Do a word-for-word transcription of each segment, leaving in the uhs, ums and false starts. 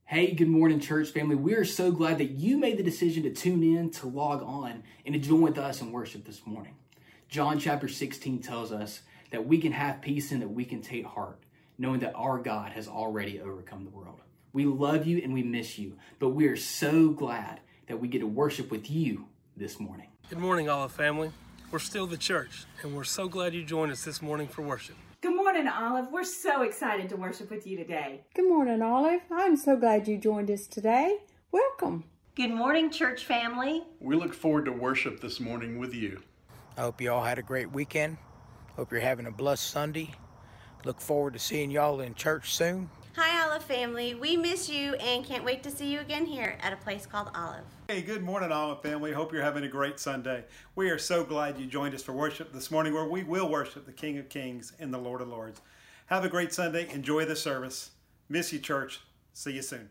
Hey, good morning, church family. We are so glad that you made the decision to tune in, to log on, and to join with us in worship this morning. John chapter sixteen tells us that we can have peace and that we can take heart, knowing that our God has already overcome the world. We love you and we miss you, but we are so glad that we get to worship with you this morning. Good morning, Olive family. We're still the church, and we're so glad you joined us this morning for worship. Good morning, Olive. We're so excited to worship with you today. Good morning, Olive. I'm so glad you joined us today. Welcome. Good morning, church family. We look forward to worship this morning with you. I hope you all had a great weekend. Hope you're having a blessed Sunday. Look forward to seeing y'all in church soon. Hi, Olive family. We miss you and can't wait to see you again here at a place called Olive. Hey, good morning, Olive family. Hope you're having a great Sunday. We are so glad you joined us for worship this morning, where we will worship the King of Kings and the Lord of Lords. Have a great Sunday. Enjoy the service. Miss you, church. See you soon.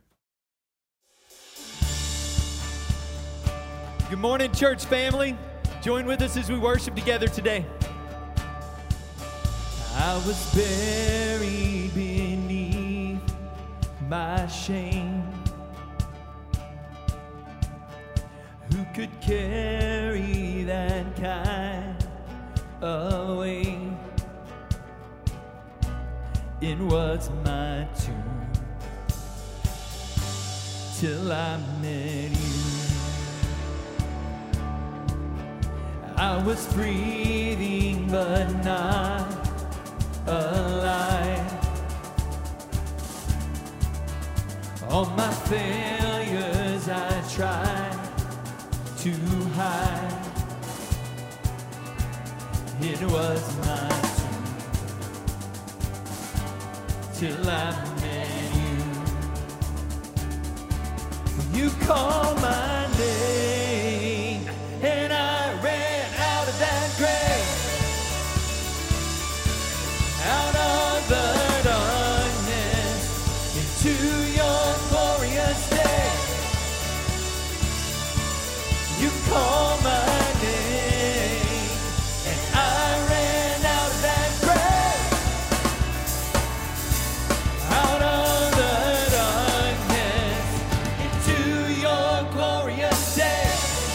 Good morning, church family. Join with us as we worship together today. I was buried beneath my shame. Who could carry that kind of weight? It was my tomb till I met you. I was breathing but not alive. All my failures I tried to hide. It was my tomb till I met you. You called my name and I ran out of that grave, out of the darkness into your glorious day. You called my name and I ran out of that grave, out of the darkness into your glorious day.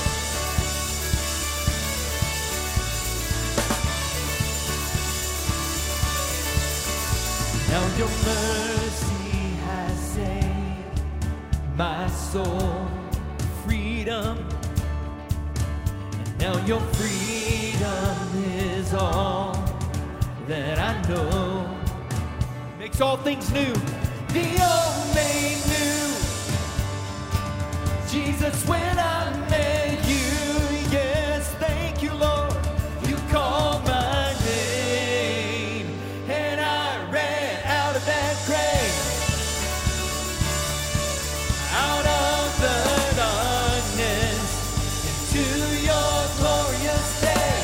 Now your mercy has saved my soul, freedom. And now your freedom is all that I know. Makes all things new. The old made new. Jesus, when I met you, yes, thank you, Lord. You called my name and I ran out of that grave, out of the darkness into your glorious day.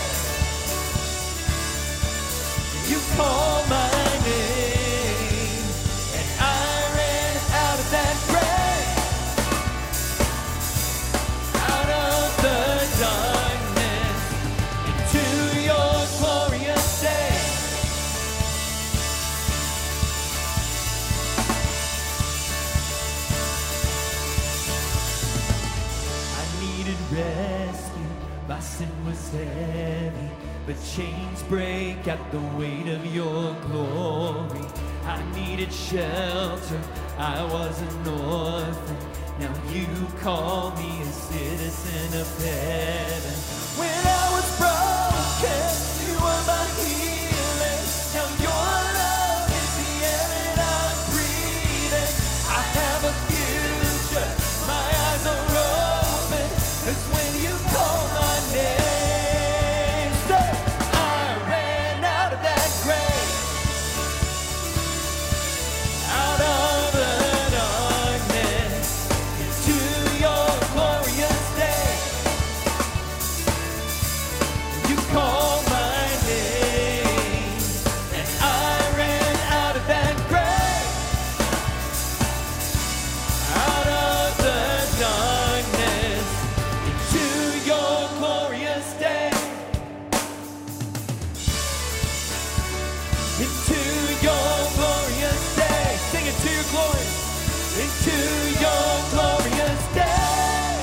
You called my name and I ran out of that grave, out of the darkness into your glorious day. I needed rescue, my sin was heavy, but chains break at the weight of your glory. I needed shelter, I was an orphan, now you call me a citizen of heaven. When I was broken, you were my healing, now your love is the air that I'm breathing. I have a future, my eyes are open, 'cause when you call my name, say, I ran out of that grave, out of the darkness into your glorious day. your glorious day.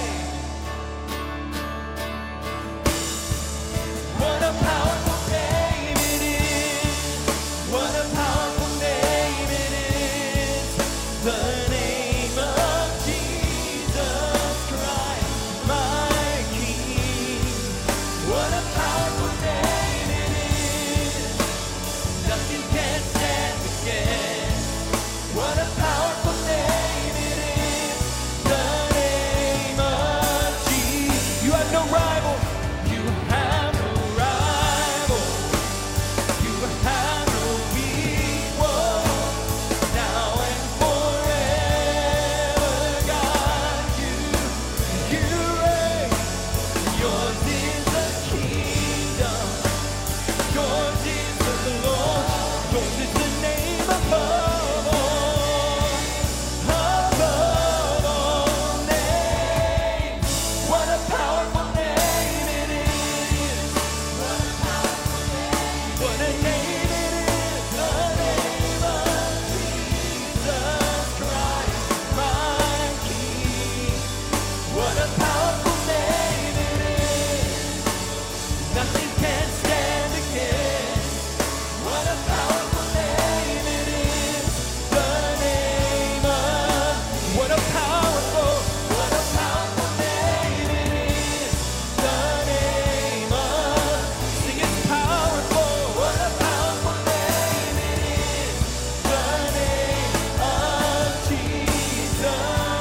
What a powerful name it is. What a powerful name it is. The name of Jesus Christ, my King. What a powerful name it is. Nothing can stand against. What a powerful name it is. The name of Jesus. You have no rival. You have no rival. You have no equal. Now and forever, God, you, you reign. Yours is the kingdom. Yours is the Lord. Yours is the name above all. Above all names. What a powerful name it is. What a powerful name. What a name it is. The name of Jesus Christ, my King. What a powerful name it is. Nothing can stand against. What a powerful name it is. The name of, what a powerful, what a powerful name it is. The name of, sing it's powerful. What a powerful name it is. The name of Jesus.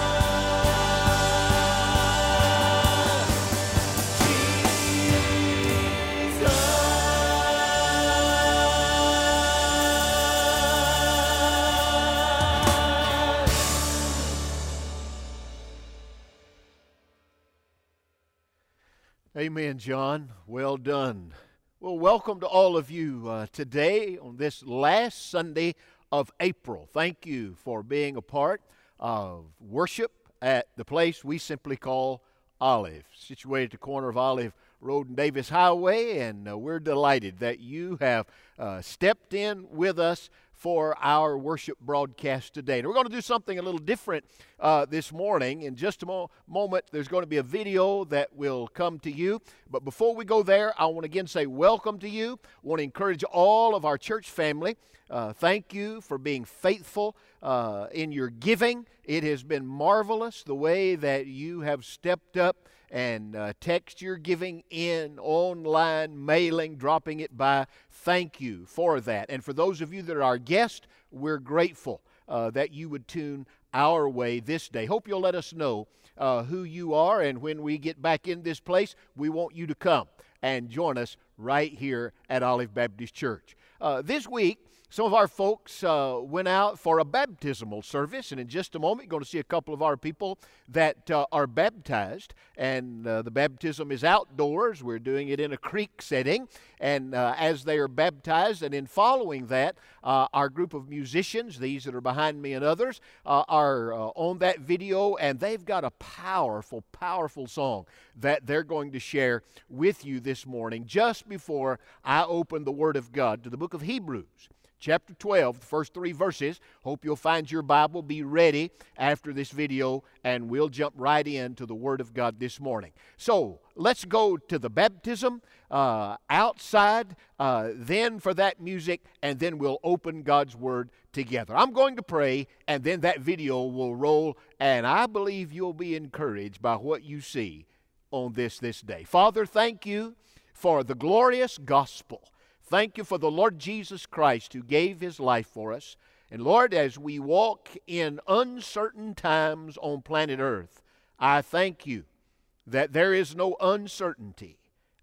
Amen, John. Well done. Well, welcome to all of you uh, today on this last Sunday of April. Thank you for being a part of worship at the place we simply call Olive, situated at the corner of Olive Road and Davis Highway, and uh, we're delighted that you have uh, stepped in with us for our worship broadcast today. And we're going to do something a little different uh, this morning. In just a mo- moment, there's going to be a video that will come to you. But before we go there, I want to again say welcome to you. I want to encourage all of our church family. Uh, thank you for being faithful uh, in your giving. It has been marvelous the way that you have stepped up and uh, text your giving in, online, mailing, dropping it by. Thank you for that. And for those of you that are our guests, we're grateful uh, that you would tune our way this day. Hope you'll let us know uh, who you are, and when we get back in this place, we want you to come and join us right here at Olive Baptist Church. Uh, this week, some of our folks uh, went out for a baptismal service, and in just a moment, you're going to see a couple of our people that uh, are baptized, and uh, the baptism is outdoors. We're doing it in a creek setting, and uh, as they are baptized, and in following that, uh, our group of musicians, these that are behind me and others, uh, are uh, on that video, and they've got a powerful, powerful song that they're going to share with you this morning just before I open the Word of God to the book of Hebrews. Chapter twelve, the first three verses. Hope you'll find your Bible. Be ready after this video, and we'll jump right into the Word of God this morning. So, let's go to the baptism uh, outside, uh, then for that music, and then we'll open God's Word together. I'm going to pray, and then that video will roll, and I believe you'll be encouraged by what you see on this this day. Father, thank you for the glorious gospel. Thank you for the Lord Jesus Christ who gave His life for us. And Lord, as we walk in uncertain times on planet Earth, I thank you that there is no uncertainty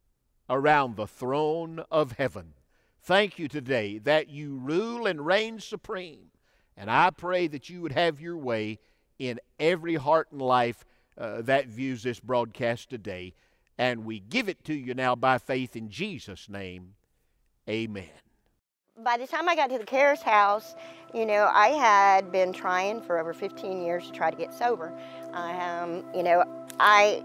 around the throne of heaven. Thank you today that you rule and reign supreme. And I pray that you would have your way in every heart and life uh, that views this broadcast today. And we give it to you now by faith in Jesus' name. Amen. By the time I got to the Cares house, you know, I had been trying for over fifteen years to try to get sober. Um, you know, I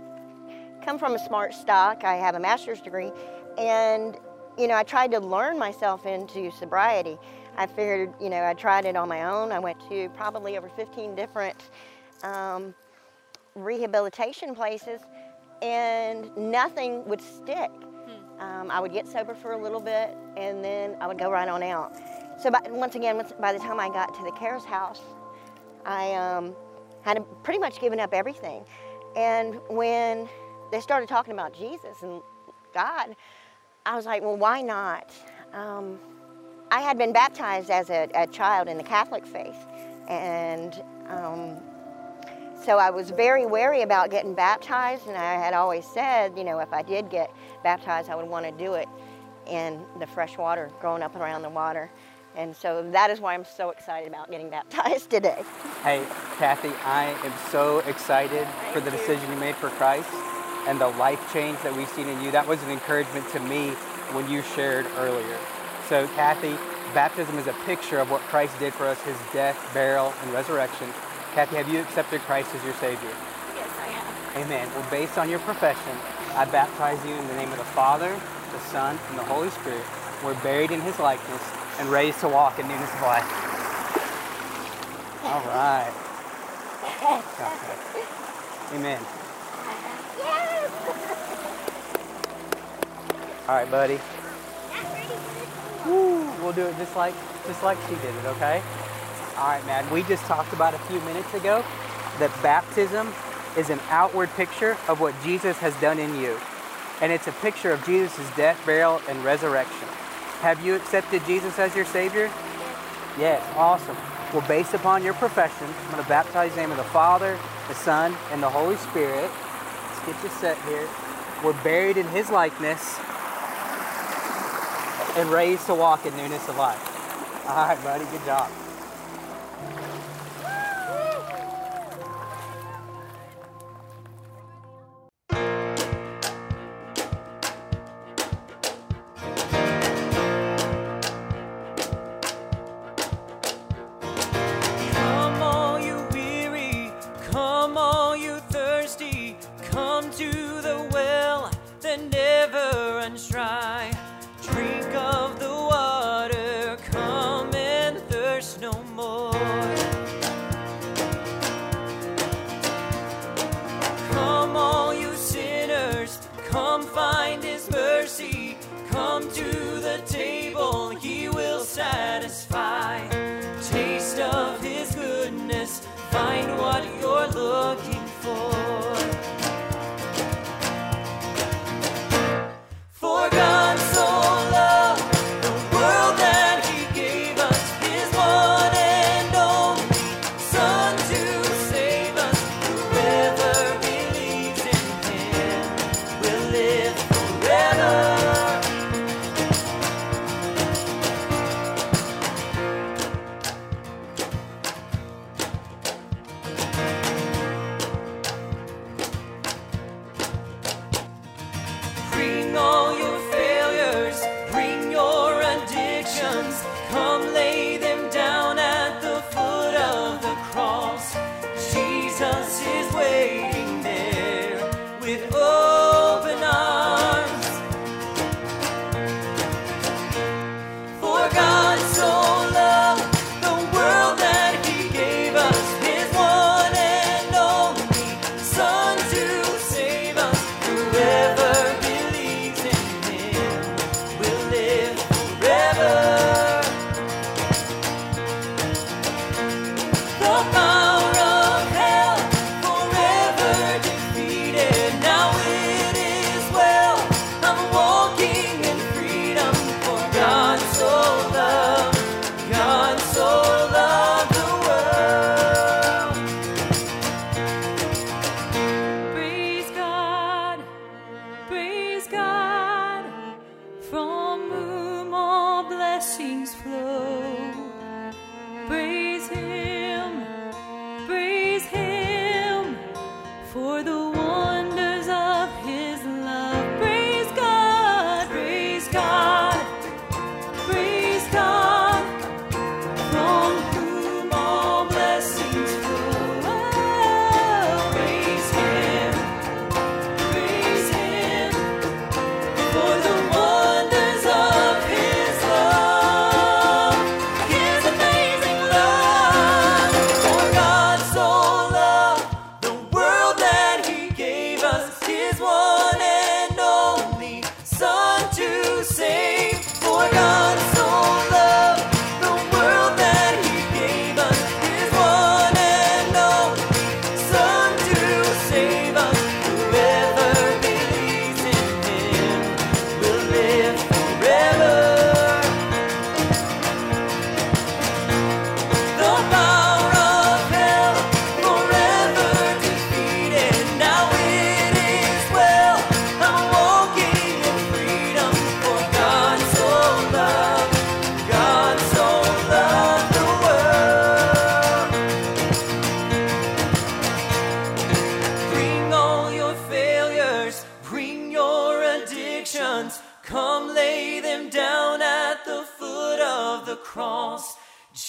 come from a smart stock. I have a master's degree, and, you know, I tried to learn myself into sobriety. I figured, you know, I tried it on my own. I went to probably over fifteen different um, rehabilitation places, and nothing would stick. Um, I would get sober for a little bit, and then I would go right on out. So by, once again, once, by the time I got to the CARES house, I um, had pretty much given up everything. And when they started talking about Jesus and God, I was like, well, why not? Um, I had been baptized as a, a child in the Catholic faith, and um, so I was very wary about getting baptized, and I had always said, you know, if I did get baptized, I would want to do it in the fresh water, growing up around the water. And so that is why I'm so excited about getting baptized today. Hey, Kathy, I am so excited for the decision you made for Christ and the life change that we've seen in you. That was an encouragement to me when you shared earlier. So, Kathy, baptism is a picture of what Christ did for us, his death, burial, and resurrection. Kathy, have you accepted Christ as your Savior? Yes, I have. Amen. Well, based on your profession, I baptize you in the name of the Father, the Son, and the Holy Spirit. We're buried in his likeness and raised to walk in newness of life. All right. Okay. Amen. Yes! All right, buddy. Woo. We'll do it just like, just like she did it, okay? All right, man. We just talked about a few minutes ago that baptism is an outward picture of what Jesus has done in you. And it's a picture of Jesus' death, burial, and resurrection. Have you accepted Jesus as your Savior? Yes, awesome. Well, based upon your profession, I'm going to baptize you in the name of the Father, the Son, and the Holy Spirit. Let's get you set here. We're buried in his likeness and raised to walk in newness of life. All right, buddy, good job.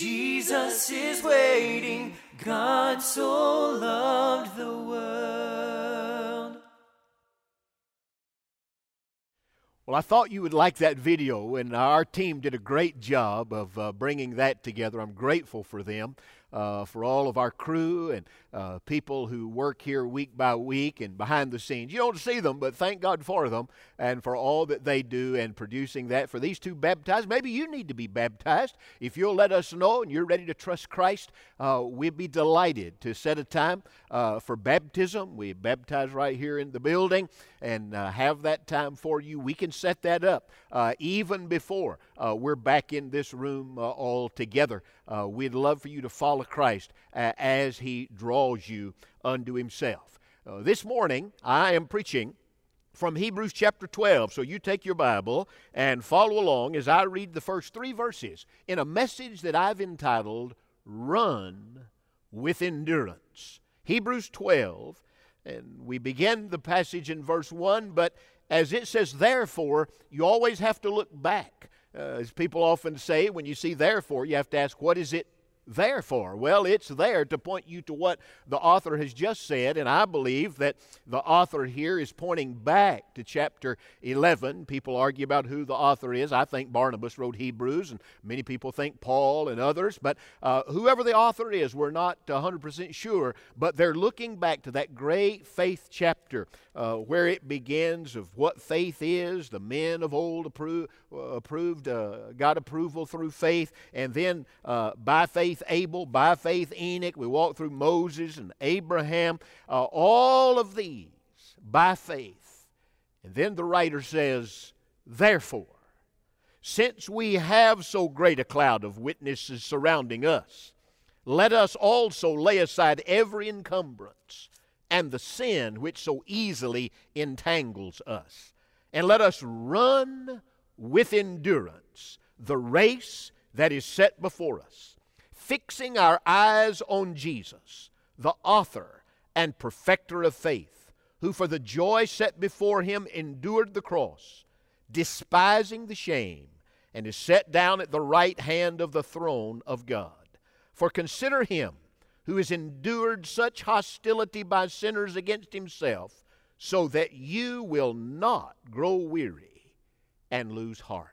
Jesus is waiting. God so loved the world. Well, I thought you would like that video, and our team did a great job of uh, bringing that together. I'm grateful for them, uh, for all of our crew and uh, people who work here week by week and behind the scenes. You don't see them, but thank God for them and for all that they do in producing that. For these two baptized, maybe you need to be baptized. If you'll let us know and you're ready to trust Christ, uh, we'd be delighted to set a time uh, for baptism. We baptize right here in the building and uh, have that time for you. We can set that up uh, even before uh, we're back in this room uh, all together. Uh, we'd love for you to follow Christ uh, as He draws you unto Himself. Uh, this morning, I am preaching from Hebrews chapter twelve. So you take your Bible and follow along as I read the first three verses in a message that I've entitled, Run with Endurance. Hebrews twelve, and we begin the passage in verse one, but as it says, therefore, you always have to look back. Uh, as people often say, when you see therefore, you have to ask, what is it there for? Well, it's there to point you to what the author has just said, and I believe that the author here is pointing back to chapter eleven. People argue about who the author is. I think Barnabas wrote Hebrews, and many people think Paul and others, but uh, whoever the author is, we're not one hundred percent sure, but they're looking back to that great faith chapter uh, where it begins of what faith is. The men of old appro- uh, approved, uh, got approval through faith, and then uh, by faith Abel, by faith Enoch. We walk through Moses and Abraham, uh, all of these by faith. And then the writer says, therefore, since we have so great a cloud of witnesses surrounding us, let us also lay aside every encumbrance and the sin which so easily entangles us, and let us run with endurance the race that is set before us, fixing our eyes on Jesus, the author and perfecter of faith, who for the joy set before Him endured the cross, despising the shame, and is set down at the right hand of the throne of God. For consider Him who has endured such hostility by sinners against Himself, so that you will not grow weary and lose heart.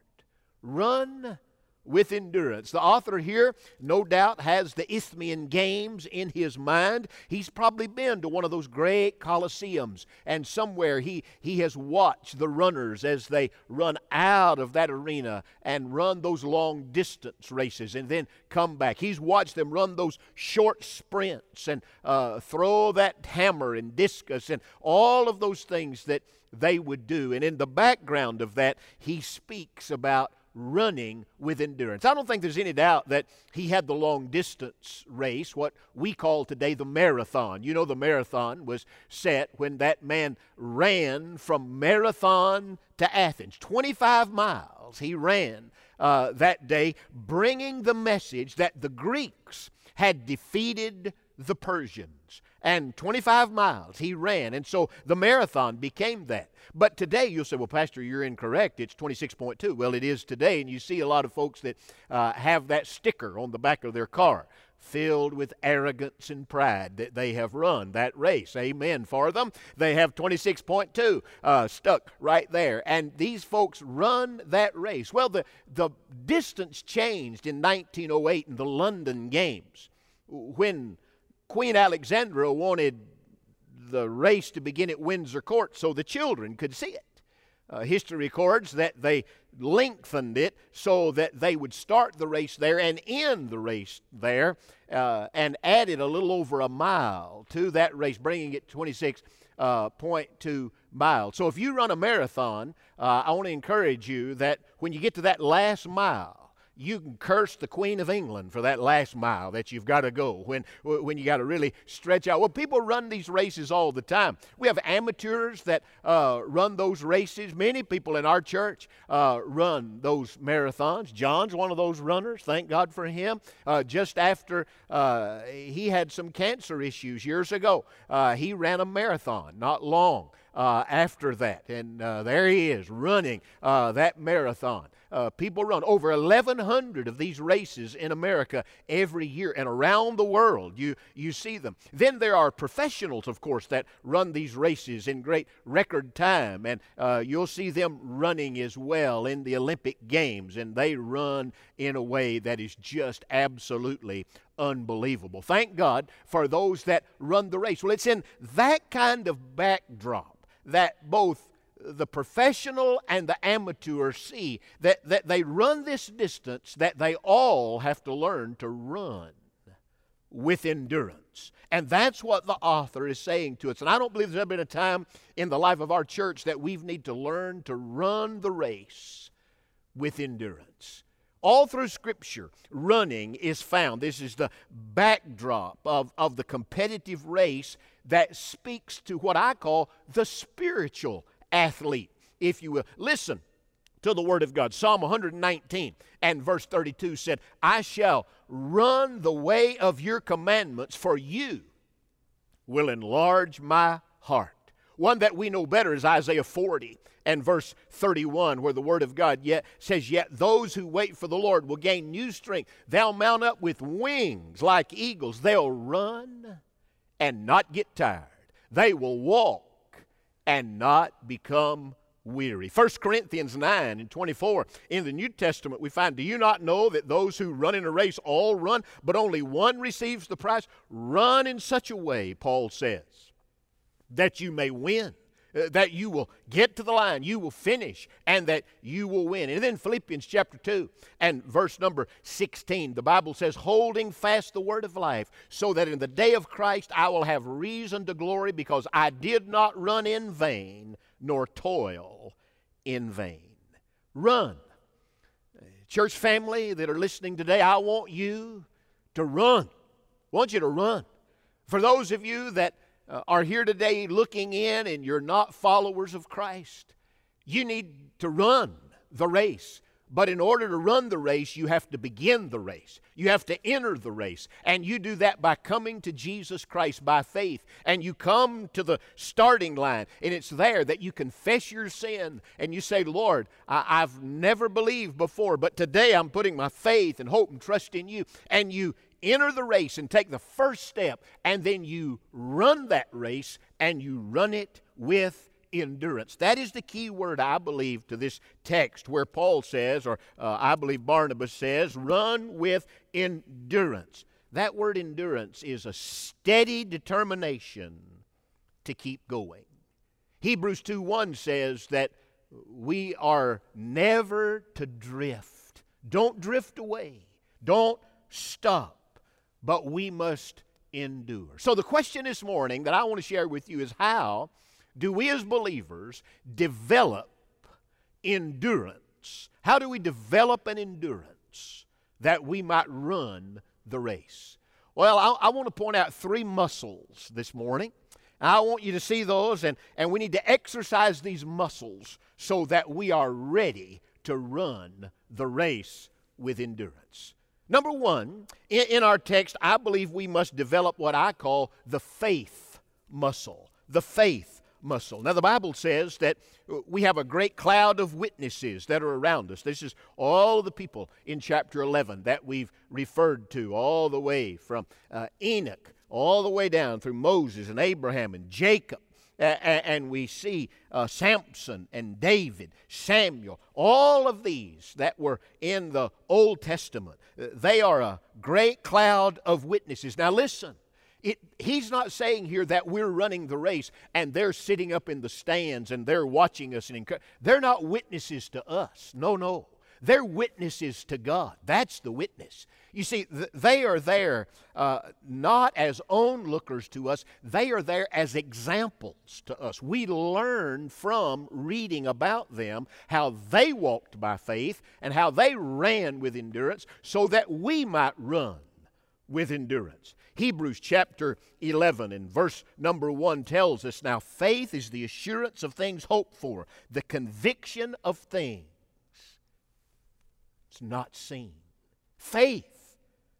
Run with endurance. The author here, no doubt, has the Isthmian Games in his mind. He's probably been to one of those great coliseums, and somewhere he, he has watched the runners as they run out of that arena and run those long distance races and then come back. He's watched them run those short sprints and uh, throw that hammer and discus and all of those things that they would do. And in the background of that, he speaks about running with endurance. I don't think there's any doubt that he had the long distance race, what we call today the marathon. You know, the marathon was set when that man ran from Marathon to Athens. twenty-five miles he ran uh, that day, bringing the message that the Greeks had defeated the Persians. And twenty-five miles he ran, and so the marathon became that. But today you'll say, well, Pastor, you're incorrect. It's twenty-six point two. Well, it is today, and you see a lot of folks that uh, have that sticker on the back of their car, filled with arrogance and pride that they have run that race. Amen for them. They have twenty-six point two uh, stuck right there, and these folks run that race. Well, the, the distance changed in nineteen oh eight in the London Games, when Queen Alexandra wanted the race to begin at Windsor Court so the children could see it. Uh, history records that they lengthened it so that they would start the race there and end the race there, uh, and added a little over a mile to that race, bringing it twenty-six point two miles. So if you run a marathon, uh, I want to encourage you that when you get to that last mile, you can curse the Queen of England for that last mile that you've got to go when, when you got to really stretch out. Well, people run these races all the time. We have amateurs that uh, run those races. Many people in our church uh, run those marathons. John's one of those runners. Thank God for him. Uh, just after uh, he had some cancer issues years ago, uh, he ran a marathon, not long uh, after that. And uh, there he is running uh, that marathon. Uh, people run over eleven hundred of these races in America every year, and around the world you, you see them. Then there are professionals, of course, that run these races in great record time, and uh, you'll see them running as well in the Olympic Games, and they run in a way that is just absolutely unbelievable. Thank God for those that run the race. Well, it's in that kind of backdrop that both the professional and the amateur see that, that they run this distance that they all have to learn to run with endurance. And that's what the author is saying to us. And I don't believe there's ever been a time in the life of our church that we need to learn to run the race with endurance. All through Scripture, running is found. This is the backdrop of, of the competitive race that speaks to what I call the spiritual athlete, if you will. Listen to the Word of God. Psalm one nineteen and verse thirty-two said, I shall run the way of your commandments, for you will enlarge my heart. One that we know better is Isaiah forty and verse thirty-one, where the Word of God yet says, Yet those who wait for the Lord will gain new strength. They'll mount up with wings like eagles. They'll run and not get tired. They will walk and not become weary. First Corinthians nine and twenty-four, in the New Testament we find, Do you not know that those who run in a race all run, but only one receives the prize? Run in such a way, Paul says, that you may win, uh, that you will get to the line, you will finish, and that you will win. And then Philippians chapter two and verse number sixteen, the Bible says, holding fast the word of life, so that in the day of Christ I will have reason to glory, because I did not run in vain, nor toil in vain. Run. Church family that are listening today, I want you to run. I want you to run. For those of you that Uh, are here today looking in and you're not followers of Christ, you need to run the race. But in order to run the race, you have to begin the race. You have to enter the race. And you do that by coming to Jesus Christ by faith. And you come to the starting line, and it's there that you confess your sin and you say, Lord, I- I've never believed before, but today I'm putting my faith and hope and trust in you. And you enter the race and take the first step, and then you run that race, and you run it with endurance. That is the key word, I believe, to this text where Paul says, or uh, I believe Barnabas says, run with endurance. That word endurance is a steady determination to keep going. Hebrews two one says that we are never to drift. Don't drift away. Don't stop. But we must endure. So the question this morning that I want to share with you is, how do we as believers develop endurance? How do we develop an endurance that we might run the race? Well, I, I want to point out three muscles this morning. I want you to see those, and, and we need to exercise these muscles so that we are ready to run the race with endurance. Number one, in, in our text, I believe we must develop what I call the faith muscle. The faith muscle. Now, the Bible says that we have a great cloud of witnesses that are around us. This is all of the people in chapter eleven that we've referred to, all the way from uh, Enoch, all the way down through Moses and Abraham and Jacob. Uh, and we see uh, Samson and David, Samuel, all of these that were in the Old Testament. Uh, they are a great cloud of witnesses. Now listen, it, he's not saying here that we're running the race and they're sitting up in the stands and they're watching us and encouraging. They're not witnesses to us. No, no. They're witnesses to God. That's the witness. You see, th- they are there uh, not as onlookers to us. They are there as examples to us. We learn from reading about them how they walked by faith and how they ran with endurance so that we might run with endurance. Hebrews chapter eleven and verse number one tells us, now faith is the assurance of things hoped for, the conviction of things it's not seen. Faith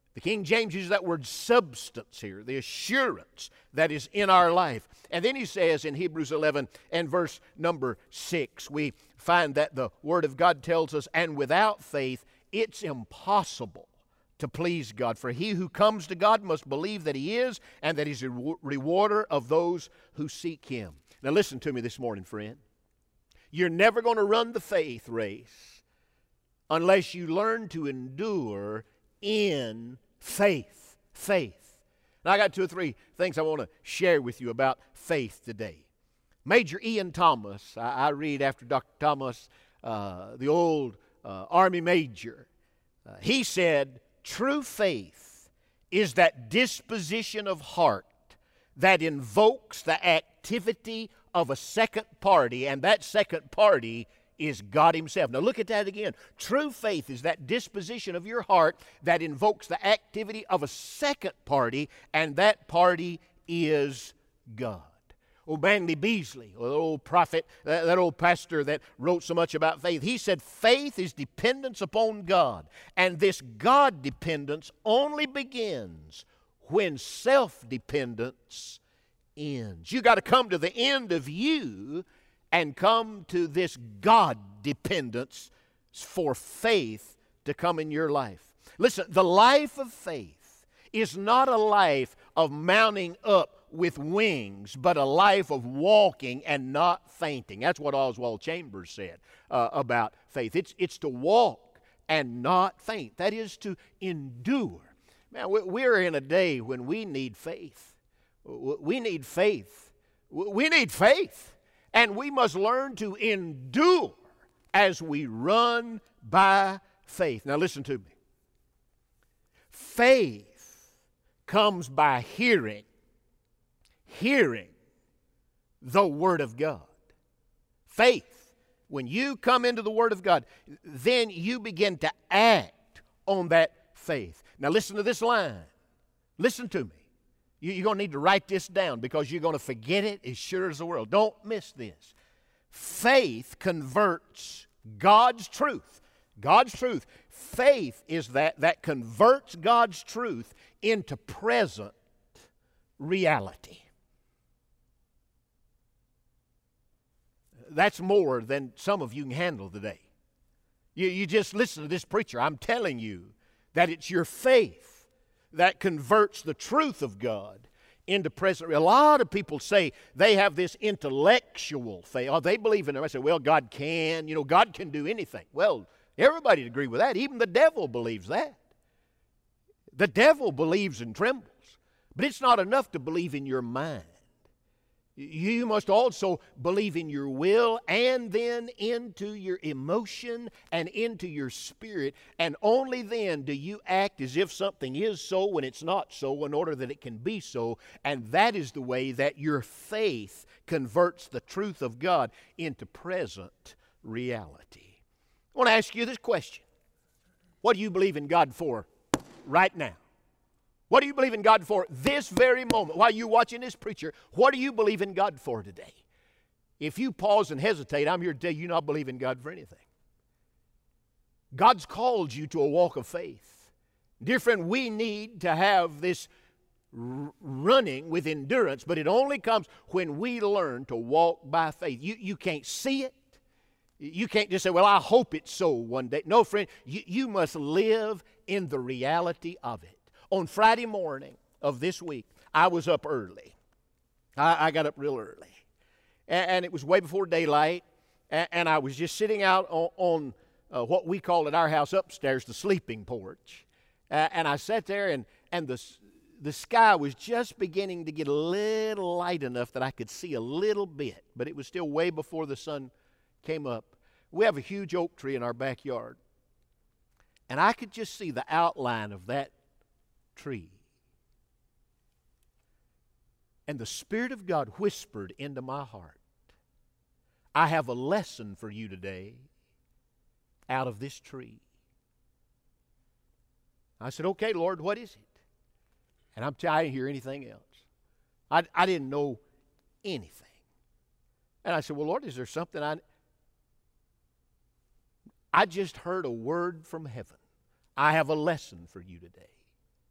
The King James uses that word substance here, the assurance that is in our life. And then he says in Hebrews eleven and verse number six, we find that the Word of God tells us, and without faith it's impossible to please God. For he who comes to God must believe that He is, and that He's a rewarder of those who seek Him. Now listen to me this morning, friend. You're never going to run the faith race unless you learn to endure in faith. Faith. Now I got two or three things I want to share with you about faith today. Major Ian Thomas, I, I read after Doctor Thomas, uh, the old uh, Army major, uh, he said, true faith is that disposition of heart that invokes the activity of a second party, and that second party is God Himself. Now look at that again. True faith is that disposition of your heart that invokes the activity of a second party, and that party is God. Old Manly Beasley, the old prophet, that, that old pastor that wrote so much about faith, he said, faith is dependence upon God, and this God dependence only begins when self-dependence ends. You got to come to the end of you and come to this God dependence for faith to come in your life. Listen, the life of faith is not a life of mounting up with wings, but a life of walking and not fainting. That's what Oswald Chambers said uh, about faith. It's, it's to walk and not faint. That is to endure. Man, we're in a day when we need faith. We need faith. We need faith. And we must learn to endure as we run by faith. Now listen to me. Faith comes by hearing. Hearing the Word of God. Faith, when you come into the Word of God, then you begin to act on that faith. Now listen to this line. Listen to me. You, you're going to need to write this down because you're going to forget it as sure as the world. Don't miss this. Faith converts God's truth. God's truth. Faith is that that converts God's truth into present reality. That's more than some of you can handle today. You, you just listen to this preacher. I'm telling you that it's your faith that converts the truth of God into present. A lot of people say they have this intellectual faith. Oh, they believe in it. I say, well, God can. You know, God can do anything. Well, everybody would agree with that. Even the devil believes that. The devil believes and trembles. But it's not enough to believe in your mind. You must also believe in your will and then into your emotion and into your spirit. And only then do you act as if something is so when it's not so in order that it can be so. And that is the way that your faith converts the truth of God into present reality. I want to ask you this question. What do you believe in God for right now? What do you believe in God for this very moment? While you're watching this preacher, what do you believe in God for today? If you pause and hesitate, I'm here to tell you, you not believe in God for anything. God's called you to a walk of faith. Dear friend, we need to have this r- running with endurance, but it only comes when we learn to walk by faith. You, you can't see it. You can't just say, well, I hope it's so one day. No, friend, you, you must live in the reality of it. On Friday morning of this week, I was up early. I, I got up real early. And, and it was way before daylight. And, and I was just sitting out on, on uh, what we call at our house upstairs the sleeping porch. Uh, and I sat there, and, and the, the sky was just beginning to get a little light enough that I could see a little bit. But it was still way before the sun came up. We have a huge oak tree in our backyard. And I could just see the outline of that tree. And the Spirit of God whispered into my heart, I have a lesson for you today out of this tree. I said, okay, Lord, what is it? And I'm telling you, I didn't hear anything else. I, I didn't know anything. And I said, well, Lord, is there something I... I just heard a word from heaven. I have a lesson for you today.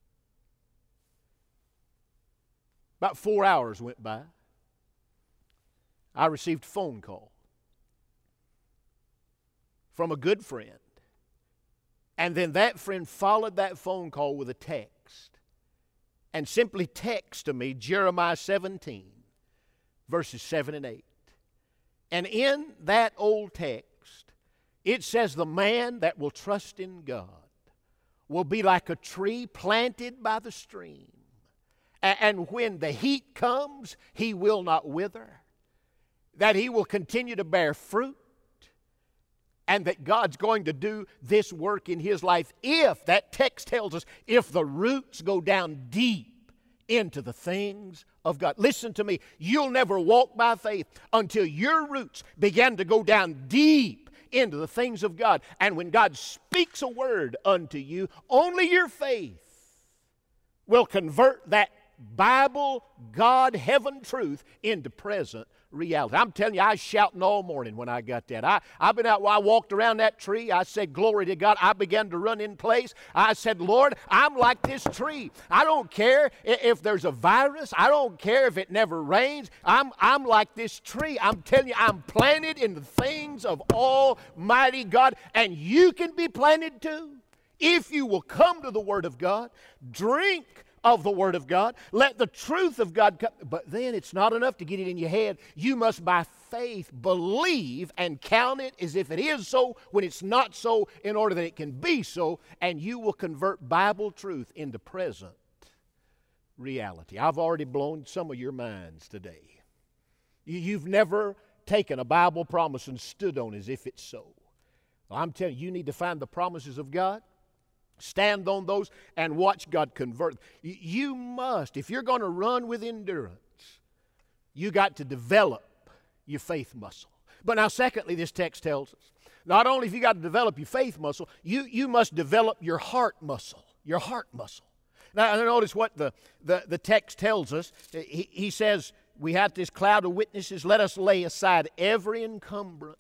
About four hours went by. I received a phone call from a good friend. And then that friend followed that phone call with a text and simply text to me Jeremiah seventeen, verses seven and eight. And in that old text, it says, the man that will trust in God will be like a tree planted by the stream. And when the heat comes, he will not wither. That he will continue to bear fruit. And that God's going to do this work in his life if, that text tells us, if the roots go down deep into the things of God. Listen to me. You'll never walk by faith until your roots begin to go down deep into the things of God. And when God speaks a word unto you, only your faith will convert that Bible, God, heaven truth into present reality. I'm telling you, I was shouting all morning when I got that. I, I've been out, I walked around that tree. I said, glory to God. I began to run in place. I said, Lord, I'm like this tree. I don't care if there's a virus. I don't care if it never rains. I'm, I'm like this tree. I'm telling you, I'm planted in the things of Almighty God. And you can be planted too. If you will come to the Word of God, drink of the Word of God, let the truth of God come. But then it's not enough to get it in your head. You must by faith believe and count it as if it is so when it's not so, in order that it can be so, and you will convert Bible truth into present reality. I've already blown some of your minds today. You've never taken a Bible promise and stood on as if it's so. Well, I'm telling you, you need to find the promises of God. Stand on those and watch God convert. You must, if you're going to run with endurance, you got to develop your faith muscle. But now secondly, this text tells us, not only have you got to develop your faith muscle, you, you must develop your heart muscle, your heart muscle. Now notice what the, the, the text tells us. He, he says, we have this cloud of witnesses, let us lay aside every encumbrance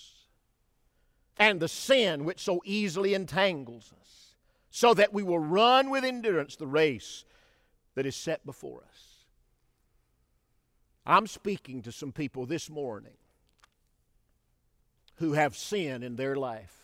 and the sin which so easily entangles us, so that we will run with endurance the race that is set before us. I'm speaking to some people this morning who have sin in their life.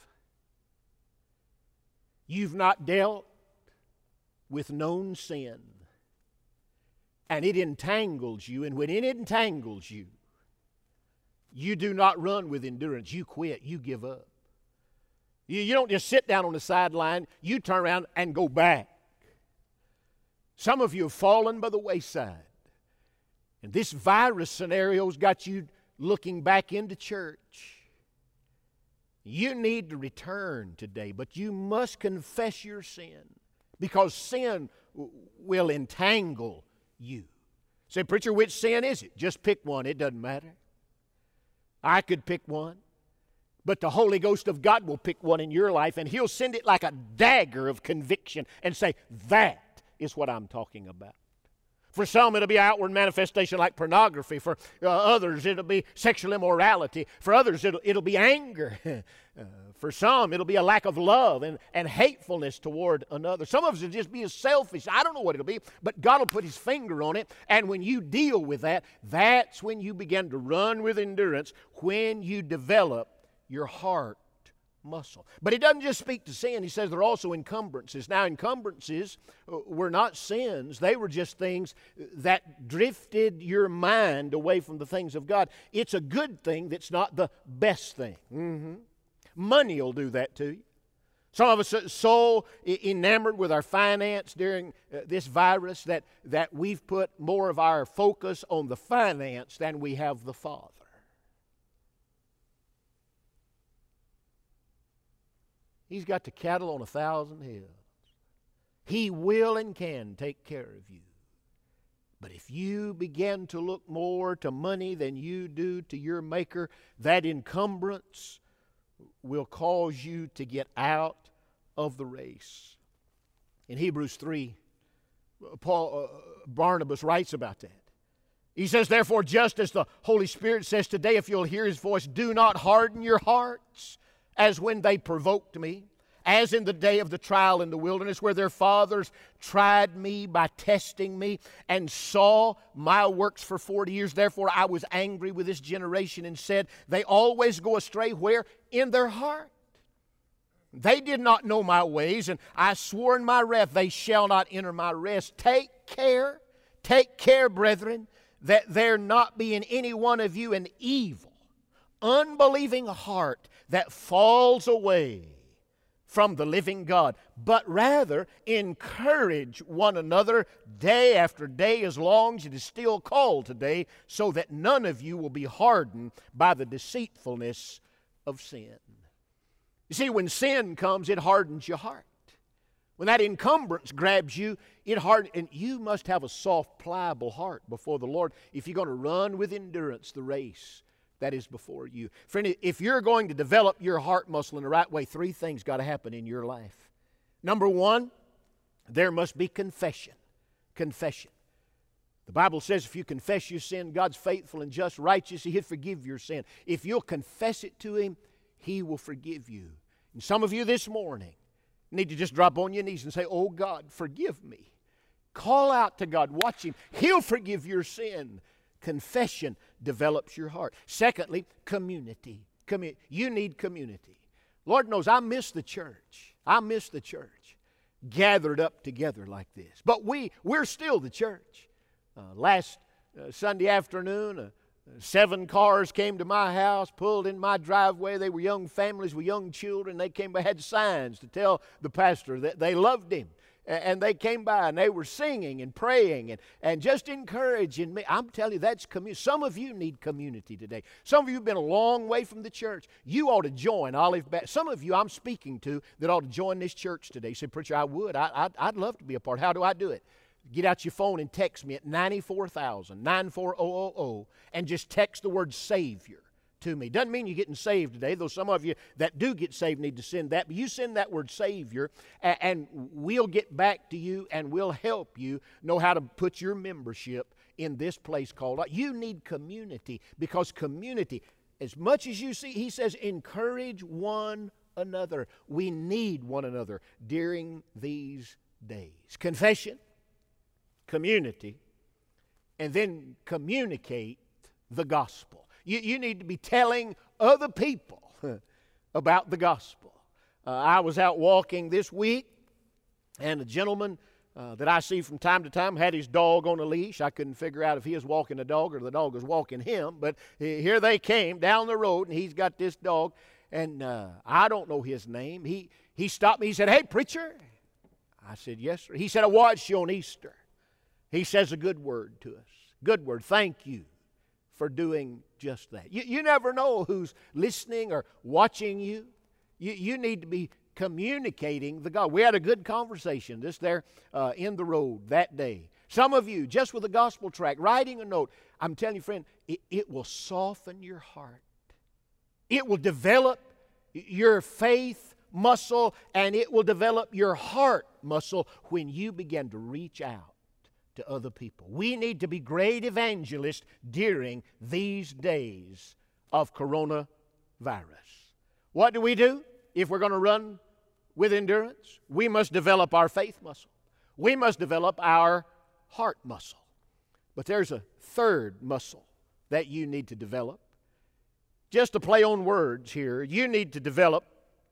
You've not dealt with known sin, and it entangles you, and when it entangles you, you do not run with endurance. You quit. You give up. You don't just sit down on the sideline. You turn around and go back. Some of you have fallen by the wayside. And this virus scenario's got you looking back into church. You need to return today, but you must confess your sin, because sin w- will entangle you. Say, preacher, which sin is it? Just pick one. It doesn't matter. I could pick one. But the Holy Ghost of God will pick one in your life, and He'll send it like a dagger of conviction and say, that is what I'm talking about. For some, it'll be outward manifestation like pornography. For uh, others, it'll be sexual immorality. For others, it'll, it'll be anger. uh, for some, it'll be a lack of love and, and hatefulness toward another. Some of us will just be as selfish. I don't know what it'll be, but God will put His finger on it. And when you deal with that, that's when you begin to run with endurance, when you develop your heart muscle. But He doesn't just speak to sin. He says there are also encumbrances. Now, encumbrances were not sins. They were just things that drifted your mind away from the things of God. It's a good thing that's not the best thing. Mm-hmm. Money will do that to you. Some of us are so enamored with our finance during uh, this virus that, that we've put more of our focus on the finance than we have the Father. He's got the cattle on a thousand hills. He will and can take care of you. But if you begin to look more to money than you do to your Maker, that encumbrance will cause you to get out of the race. In Hebrews three, Paul, uh, Barnabas writes about that. He says, therefore, just as the Holy Spirit says today, if you'll hear His voice, do not harden your hearts as when they provoked me, as in the day of the trial in the wilderness, where their fathers tried me by testing me and saw my works for forty years. Therefore I was angry with this generation and said, they always go astray. Where? In their heart. They did not know my ways, and I swore in my wrath, they shall not enter my rest. Take care, take care, brethren, that there not be in any one of you an evil, unbelieving heart that falls away from the living God, but rather encourage one another day after day, as long as it is still called today, so that none of you will be hardened by the deceitfulness of sin. You see, when sin comes, it hardens your heart. When that encumbrance grabs you, it hardens. And you must have a soft, pliable heart before the Lord if you're going to run with endurance the race that is before you. Friend, if you're going to develop your heart muscle in the right way, three things got to happen in your life. Number one, there must be confession. Confession. The Bible says if you confess your sin, God's faithful and just, righteous, He'll forgive your sin. If you'll confess it to Him, He will forgive you. And some of you this morning need to just drop on your knees and say, oh God, forgive me. Call out to God. Watch Him. He'll forgive your sin. Confession develops your heart. Secondly, community. Commu- you need community. Lord knows I miss the church. I miss the church gathered up together like this. But we, we're still the church. Uh, last uh, Sunday afternoon, uh, Seven cars came to my house, pulled in my driveway. They were young families with young children. They came by, had signs to tell the pastor that they loved him. And they came by and they were singing and praying and, and just encouraging me. I'm telling you, that's community. Some of you need community today. Some of you have been a long way from the church. You ought to join Olive Baptist. Some of you I'm speaking to that ought to join this church today. You say, preacher, I would. I, I'd, I'd love to be a part. How do I do it? Get out your phone and text me at nine four thousand, nine four thousand, and just text the word Savior to me. Doesn't mean you're getting saved today, though some of you that do get saved need to send that. But you send that word Savior, and, and we'll get back to you and we'll help you know how to put your membership in this place called. You need community, because community, as much as you see, he says, encourage one another. We need one another during these days. Confession, community, and then communicate the gospel. You, you need to be telling other people about the gospel. Uh, I was out walking this week, and a gentleman uh, that I see from time to time had his dog on a leash. I couldn't figure out if he was walking the dog or the dog was walking him, but here they came down the road, and he's got this dog, and uh, I don't know his name. He, he stopped me. He said, hey, preacher. I said, yes, sir. He said, I watched you on Easter. He says a good word to us. Good word. Thank you for doing just that. You, you never know who's listening or watching you. You, you need to be communicating the God. We had a good conversation just there uh, in the road that day. Some of you, just with a gospel tract, writing a note, I'm telling you, friend, it, it will soften your heart. It will develop your faith muscle, and it will develop your heart muscle when you begin to reach out to other people. We need to be great evangelists during these days of coronavirus. What do we do if we're going to run with endurance? We must develop our faith muscle. We must develop our heart muscle. But there's a third muscle that you need to develop. Just to play on words here, you need to develop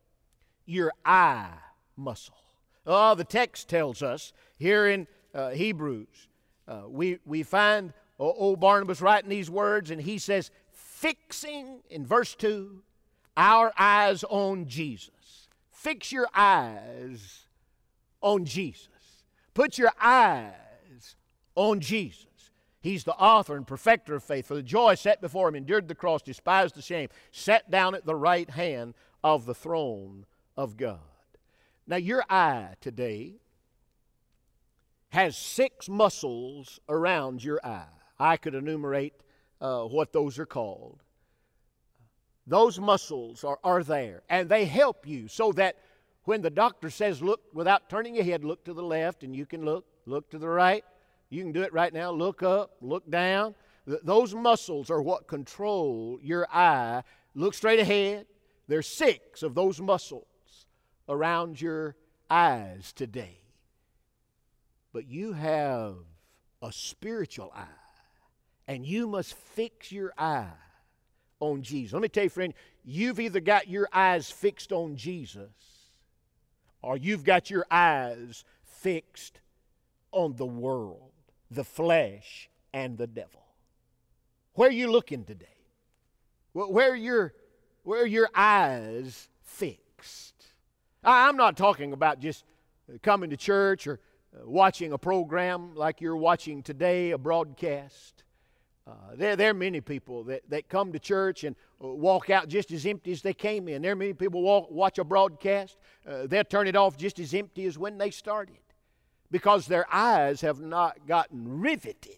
your eye muscle. Oh, the text tells us here in Uh, Hebrews, uh, we, we find uh, old Barnabas writing these words, and he says, fixing, in verse two, our eyes on Jesus. Fix your eyes on Jesus. Put your eyes on Jesus. He's the author and perfecter of faith. For the joy set before him, endured the cross, despised the shame, sat down at the right hand of the throne of God. Now, your eye today has six muscles around your eye. I could enumerate uh, what those are called. Those muscles are, are there, and they help you so that when the doctor says, look, without turning your head, look to the left, and you can look, look to the right. You can do it right now. Look up, look down. Th- those muscles are what control your eye. Look straight ahead. There's six of those muscles around your eyes today. But you have a spiritual eye, and you must fix your eye on Jesus. Let me tell you, friend, you've either got your eyes fixed on Jesus, or you've got your eyes fixed on the world, the flesh, and the devil. Where are you looking today? Where are your, where are your eyes fixed? I'm not talking about just coming to church or watching a program like you're watching today, a broadcast. Uh, there, there are many people that, that come to church and walk out just as empty as they came in. There are many people walk, watch a broadcast. Uh, they'll turn it off just as empty as when they started, because their eyes have not gotten riveted,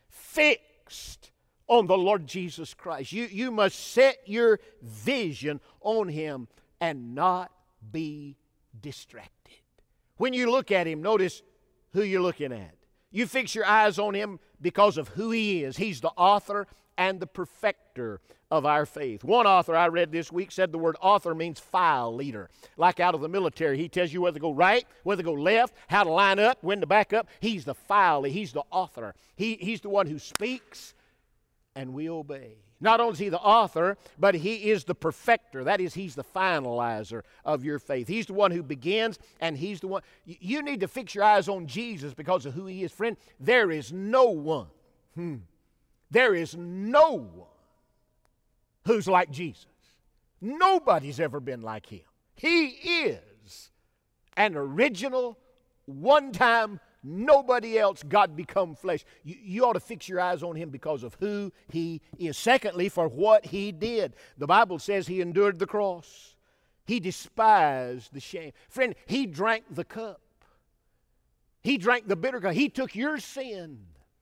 fixed on the Lord Jesus Christ. You, you must set your vision on Him and not be distracted. When you look at Him, notice who you're looking at. You fix your eyes on Him because of who He is. He's the author and the perfecter of our faith. One author I read this week said the word author means file leader. Like out of the military, he tells you whether to go right, whether to go left, how to line up, when to back up. He's the file, he's the author. He, he's the one who speaks and we obey. Not only is He the author, but He is the perfecter. That is, He's the finalizer of your faith. He's the one who begins, and He's the one. You need to fix your eyes on Jesus because of who He is. Friend, there is no one, hmm, there is no one who's like Jesus. Nobody's ever been like Him. He is an original, one-time, nobody else, God become flesh. You, you ought to fix your eyes on Him because of who He is. Secondly, for what He did. The Bible says He endured the cross. He despised the shame. Friend, He drank the cup. He drank the bitter cup. He took your sin.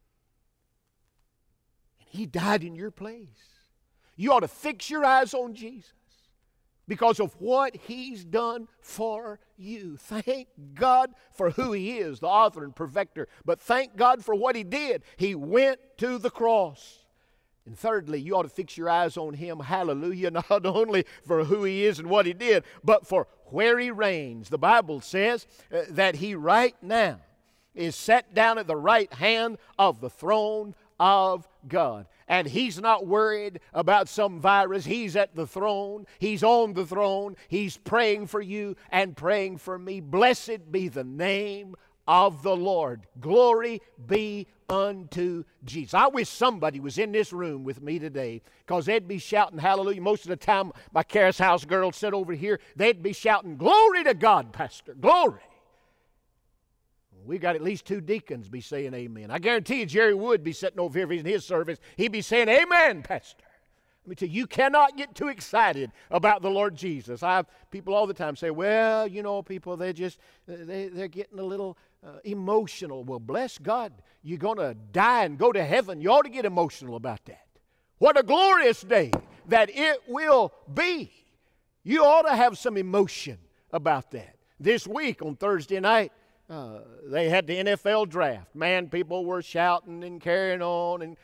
And He died in your place. You ought to fix your eyes on Jesus because of what He's done for you. Thank God for who He is, the author and perfecter. But thank God for what He did. He went to the cross. And thirdly, you ought to fix your eyes on Him, hallelujah, not only for who He is and what He did, but for where He reigns. The Bible says uh, that He right now is set down at the right hand of the throne of God. And He's not worried about some virus. He's at the throne. He's on the throne. He's praying for you and praying for me. Blessed be the name of the Lord. Glory be unto Jesus. I wish somebody was in this room with me today, because they'd be shouting hallelujah. Most of the time, my Karis House girls sit over here. They'd be shouting, glory to God, Pastor, glory. We got at least two deacons be saying amen. I guarantee you Jerry Wood be sitting over here in his service. He'd be saying amen, Pastor. Let me tell you, you cannot get too excited about the Lord Jesus. I have people all the time say, well, you know, people, they just, they, they're getting a little uh, emotional. Well, bless God, you're going to die and go to heaven. You ought to get emotional about that. What a glorious day that it will be. You ought to have some emotion about that. This week on Thursday night, Uh, they had the N F L draft. Man, people were shouting and carrying on and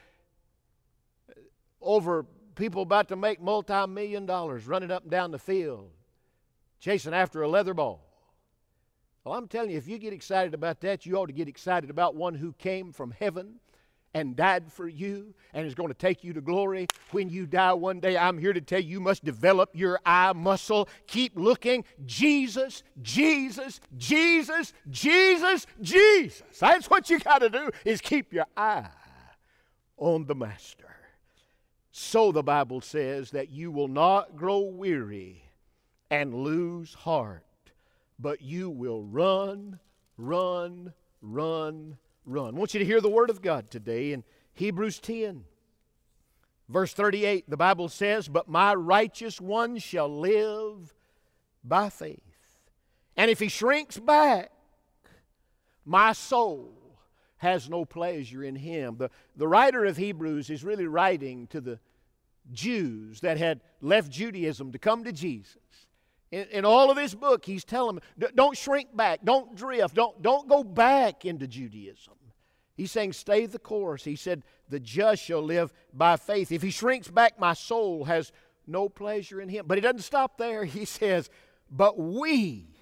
over people about to make multi-million dollars running up and down the field, chasing after a leather ball. Well, I'm telling you, if you get excited about that, you ought to get excited about one who came from heaven and died for you and is going to take you to glory when you die one day. I'm here to tell you, you must develop your eye muscle. Keep looking. Jesus, Jesus, Jesus, Jesus, Jesus. That's what you got to do, is keep your eye on the Master. So the Bible says that you will not grow weary and lose heart, but you will run, run, run, run. I want you to hear the Word of God today in Hebrews ten. Verse thirty-eight, the Bible says, but my righteous one shall live by faith. And if he shrinks back, my soul has no pleasure in him. The, the writer of Hebrews is really writing to the Jews that had left Judaism to come to Jesus. In, in all of this book, he's telling them, don't shrink back, don't drift, don't, don't go back into Judaism. He's saying, stay the course. He said, the just shall live by faith. If he shrinks back, my soul has no pleasure in him. But he doesn't stop there. He says, but we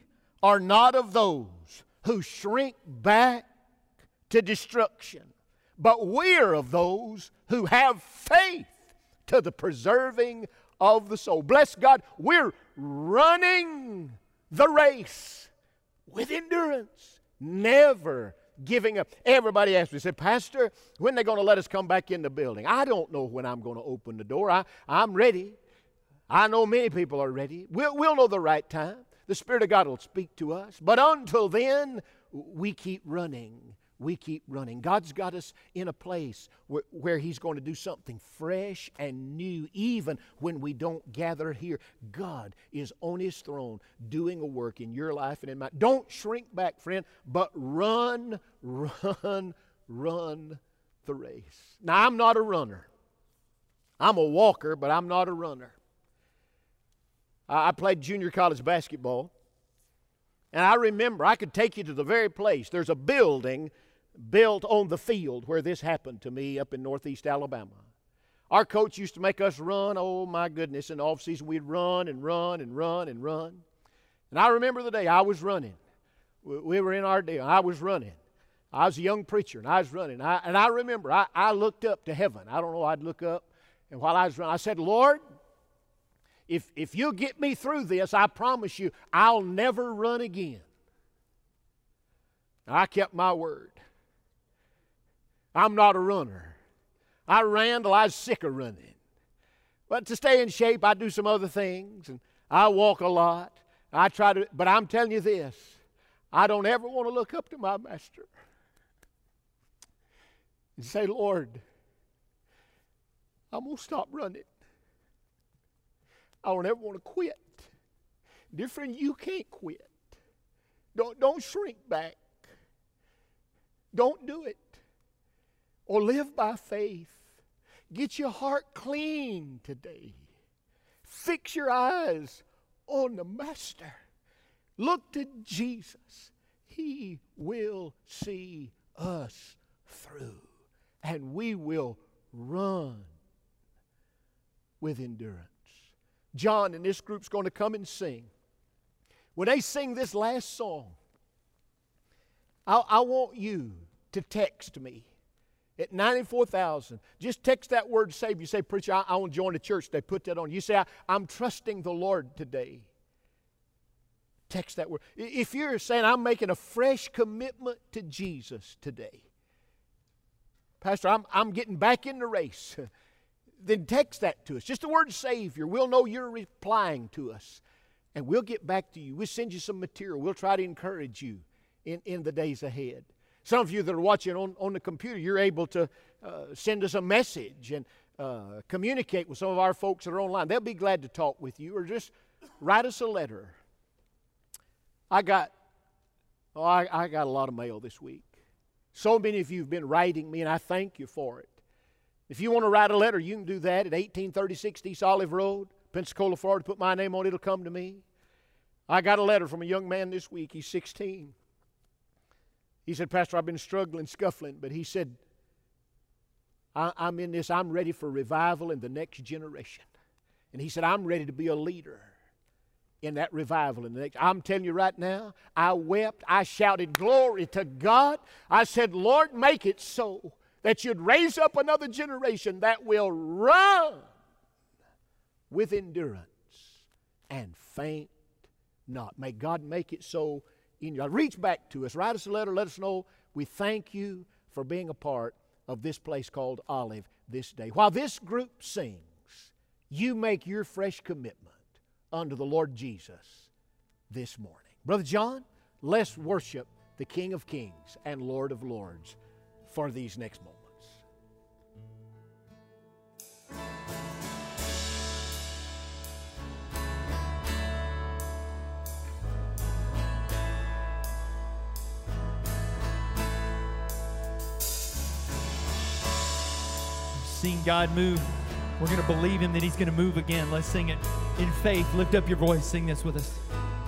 are not of those who shrink back to destruction, but we are of those who have faith to the preserving of the soul. Bless God, we're running the race with endurance, never giving up. Everybody asks me, say, Pastor, when are they going to let us come back in the building? I don't know when I'm going to open the door. I, I'm ready. I know many people are ready. We'll, we'll know the right time. The Spirit of God will speak to us. But until then, we keep running. We keep running. God's got us in a place where, where He's going to do something fresh and new, even when we don't gather here. God is on His throne doing a work in your life and in mine. Don't shrink back, friend, but run, run, run the race. Now, I'm not a runner. I'm a walker, but I'm not a runner. I played junior college basketball, and I remember I could take you to the very place. There's a building built on the field where this happened to me up in northeast Alabama. Our coach used to make us run, oh my goodness, in the off-season we'd run and run and run and run. And I remember the day I was running. We were in our deal. I was running. I was a young preacher, and I was running. I, and I remember I, I looked up to heaven. I don't know, I'd look up, and while I was running, I said, Lord, If, if you'll get me through this, I promise you, I'll never run again. I kept my word. I'm not a runner. I ran till I was sick of running. But to stay in shape, I do some other things, and I walk a lot. I try to, but I'm telling you this, I don't ever want to look up to my master and say, Lord, I'm going to stop running. I don't ever want to quit. Dear friend, you can't quit. Don't, don't shrink back. Don't do it. Or live by faith. Get your heart clean today. Fix your eyes on the Master. Look to Jesus. He will see us through. And we will run with endurance. John and this group's going to come and sing. When they sing this last song, I, I want you to text me at ninety-four thousand. Just text that word SAVE. You say, Preacher, I, I want to join the church. They put that on. You say, I, I'm trusting the Lord today. Text that word. If you're saying, I'm making a fresh commitment to Jesus today. Pastor, I'm, I'm getting back in the race. Then text that to us. Just the word Savior. We'll know you're replying to us. And we'll get back to you. We'll send you some material. We'll try to encourage you in, in the days ahead. Some of you that are watching on, on the computer, you're able to uh, send us a message and uh, communicate with some of our folks that are online. They'll be glad to talk with you, or just write us a letter. I got, oh, I, I got a lot of mail this week. So many of you have been writing me, and I thank you for it. If you want to write a letter, you can do that at eighteen thirty-six East Olive Road, Pensacola, Florida. Put my name on it. It'll come to me. I got a letter from a young man this week. He's sixteen. He said, Pastor, I've been struggling, scuffling, but he said, I, I'm in this. I'm ready for revival in the next generation. And he said, I'm ready to be a leader in that revival in the next. I'm telling you right now, I wept. I shouted glory to God. I said, Lord, make it so that you'd raise up another generation that will run with endurance and faint not. May God make it so in you. Reach back to us. Write us a letter. Let us know we thank you for being a part of this place called Olive this day. While this group sings, you make your fresh commitment unto the Lord Jesus this morning. Brother John, let's worship the King of Kings and Lord of Lords for these next moments. Seen God move. We're going to believe Him that He's going to move again. Let's sing it in faith. Lift up your voice. Sing this with us.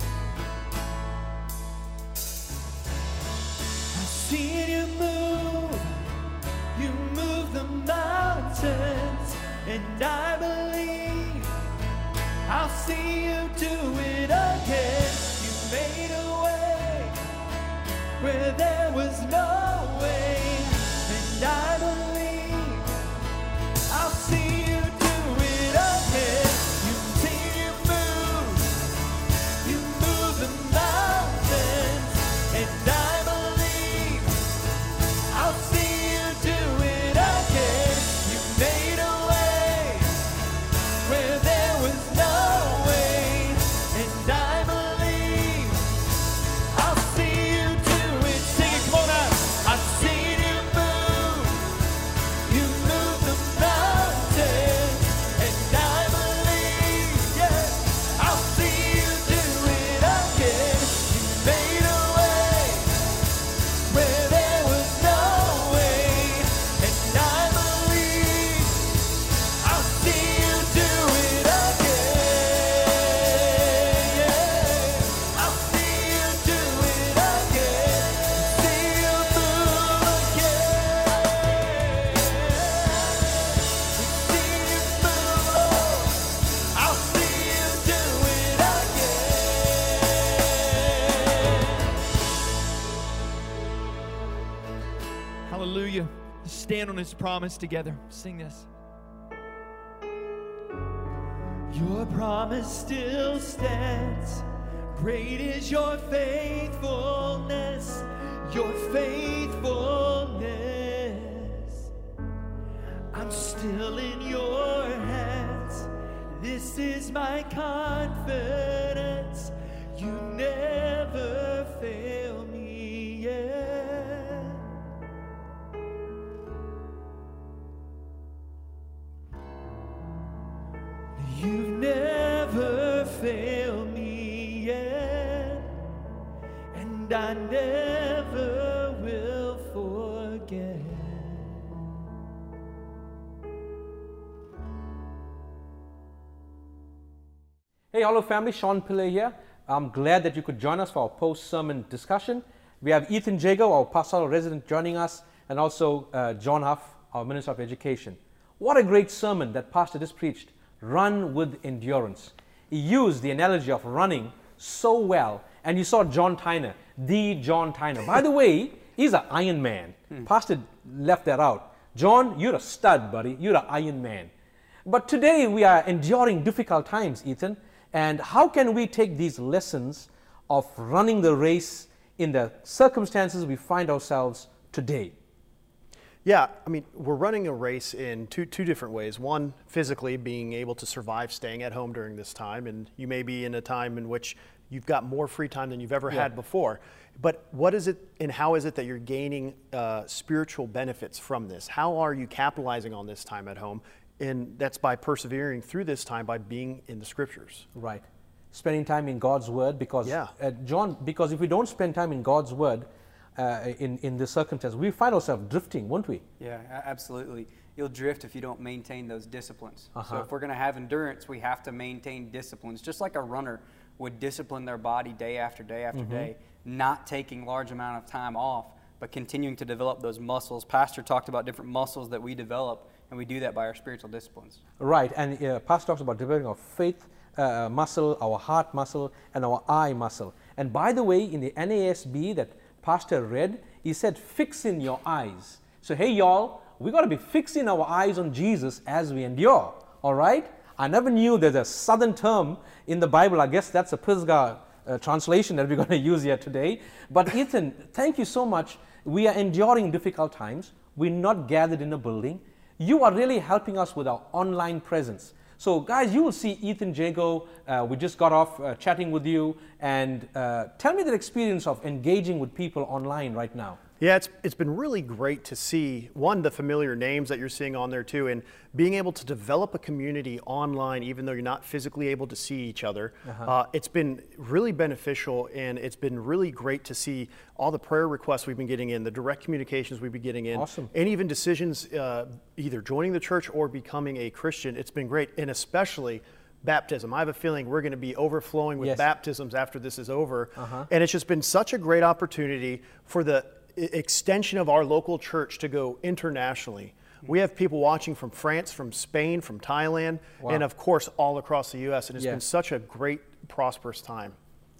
I've seen you move. You move the mountains. And I believe I'll see you do it again. You made a way where there was no way. And I believe I'll see you do it again. You see you move, you move the mountains. And I believe I'll see you do it again. You made a way where there was no way. And I believe I'll see you do it. Sing it, come on out. I've seen you move. You move the mountains. And I believe, yeah, I'll see you do it again. You made a way where there was no way. And I believe I'll see you do it again. Yeah. I'll see you do it again. See you move again. See you move. I'll see you do it again. Hallelujah. Stand on his promise together. Sing this. Your promise still stands. Great is your faithfulness, your faithfulness. I'm still in your hands. This is my confidence. You never fail me yet. You've never failed me yet, and I never will forget. Hey, hello family, Sean Pillay here. I'm glad that you could join us for our post-sermon discussion. We have Ethan Jago, our pastoral resident, joining us, and also uh, John Huff, our Minister of Education. What a great sermon that Pastor just preached. Run with endurance. He used the analogy of running so well. And you saw John Tyner, the John Tyner. By the way, he's an Iron Man. Hmm. Pastor left that out. John, you're a stud, buddy. You're an Iron Man. But today we are enduring difficult times, Ethan. And how can we take these lessons of running the race in the circumstances we find ourselves today? Yeah, I mean, we're running a race in two two different ways. One, physically being able to survive staying at home during this time, and you may be in a time in which you've got more free time than you've ever yeah. had before. But what is it and how is it that you're gaining uh, spiritual benefits from this? How are you capitalizing on this time at home? And that's by persevering through this time by being in the scriptures. Right. Spending time in God's word because, yeah. uh, John, because if we don't spend time in God's word, Uh, in, in this circumstance, we find ourselves drifting, won't we? Yeah, absolutely. You'll drift if you don't maintain those disciplines. Uh-huh. So if we're going to have endurance, we have to maintain disciplines, just like a runner would discipline their body day after day after mm-hmm. day, not taking large amount of time off, but continuing to develop those muscles. Pastor talked about different muscles that we develop, and we do that by our spiritual disciplines. Right, and uh, Pastor talks about developing our faith uh, muscle, our heart muscle, and our eye muscle. And by the way, in the N A S B that Pastor read, he said, fixing your eyes. So hey y'all, we got to be fixing our eyes on Jesus as we endure, all right? I never knew there's a southern term in the Bible. I guess that's a Pisgah uh, translation that we're going to use here today. But Ethan, thank you so much. We are enduring difficult times. We're not gathered in a building. You are really helping us with our online presence. So guys, you will see Ethan Jago. Uh, we just got off uh, chatting with you. And uh, tell me the experience of engaging with people online right now. Yeah, it's it's been really great to see, one, the familiar names that you're seeing on there too, and being able to develop a community online even though you're not physically able to see each other. Uh-huh. Uh, it's been really beneficial, and it's been really great to see all the prayer requests we've been getting in, the direct communications we've been getting in, awesome. And even decisions uh, either joining the church or becoming a Christian. It's been great, and especially baptism. I have a feeling we're going to be overflowing with yes. baptisms after this is over. Uh-huh. And it's just been such a great opportunity for the extension of our local church to go internationally. We have people watching from France, from Spain, from Thailand, wow. and of course all across the U S And it's yeah. been such a great, prosperous time.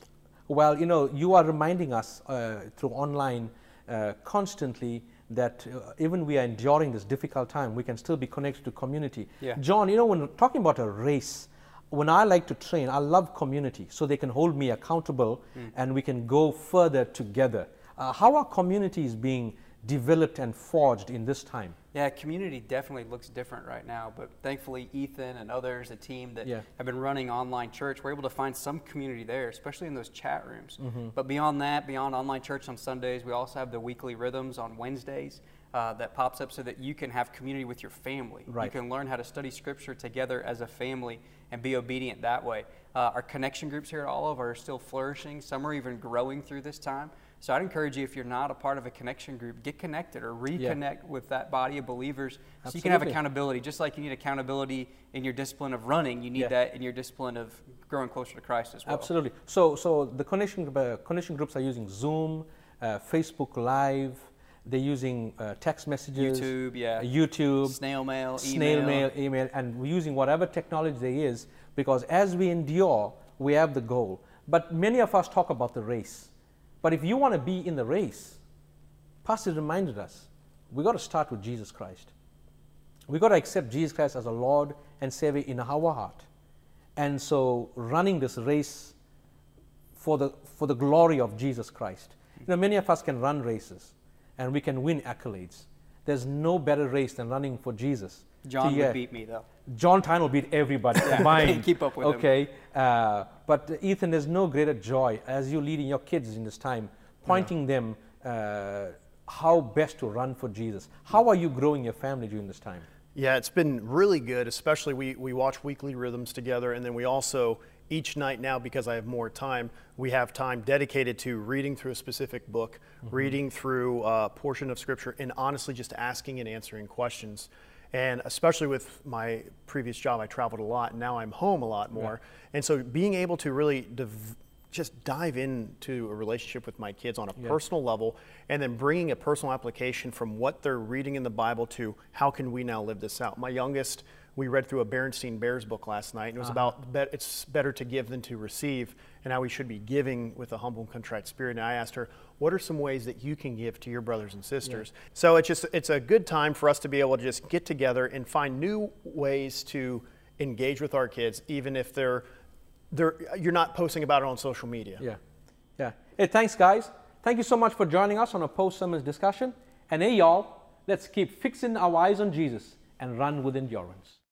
Well, you know, you are reminding us uh, through online uh, constantly that uh, even we are enduring this difficult time, we can still be connected to community. Yeah. John, you know, when talking about a race, when I like to train, I love community, so they can hold me accountable mm. and we can go further together. Uh, how are communities being developed and forged in this time? Yeah, community definitely looks different right now, but thankfully Ethan and others, a team that yeah. have been running online church, we're able to find some community there, especially in those chat rooms. Mm-hmm. But beyond that, beyond online church on Sundays, we also have the weekly rhythms on Wednesdays uh, that pops up so that you can have community with your family. Right. You can learn how to study scripture together as a family and be obedient that way. Uh, our connection groups here at Olive are still flourishing. Some are even growing through this time. So I'd encourage you, if you're not a part of a connection group, get connected or reconnect yeah. with that body of believers so Absolutely. you can have accountability. Just like you need accountability in your discipline of running, you need yeah. that in your discipline of growing closer to Christ as well. Absolutely. So, so the connection, uh, connection groups are using Zoom, uh, Facebook Live, they're using uh, text messages, YouTube, yeah, uh, YouTube, snail mail, snail email. mail, email, and we're using whatever technology there is, because as we endure, we have the goal. But many of us talk about the race. But if you want to be in the race, Pastor reminded us, we got to start with Jesus Christ. We got to accept Jesus Christ as a Lord and Savior in our heart. And so running this race for the, for the glory of Jesus Christ. You know, many of us can run races and we can win accolades. There's no better race than running for Jesus. John so, would yeah, beat me though. John Tyne will beat everybody combined. Keep up with okay. him. Okay, uh, but uh, Ethan, there's no greater joy as you leading your kids in this time, pointing yeah. them uh, how best to run for Jesus. How are you growing your family during this time? Yeah, it's been really good, especially we, we watch weekly rhythms together, and then we also, each night now, because I have more time, we have time dedicated to reading through a specific book, mm-hmm. reading through a portion of Scripture, and honestly just asking and answering questions. And especially with my previous job, I traveled a lot, and now I'm home a lot more. Yeah. And so being able to really div- just dive into a relationship with my kids on a yeah. personal level, and then bringing a personal application from what they're reading in the Bible to how can we now live this out. My youngest, we read through a Berenstein Bears book last night, and it was uh-huh. about be- it's better to give than to receive, and how we should be giving with a humble and contrite spirit. And I asked her, what are some ways that you can give to your brothers and sisters? Yeah. So it's just it's a good time for us to be able to just get together and find new ways to engage with our kids, even if they're they're you're not posting about it on social media. Yeah, yeah. Hey, thanks, guys. Thank you so much for joining us on a post-sermon discussion. And hey, y'all, let's keep fixing our eyes on Jesus and run with endurance.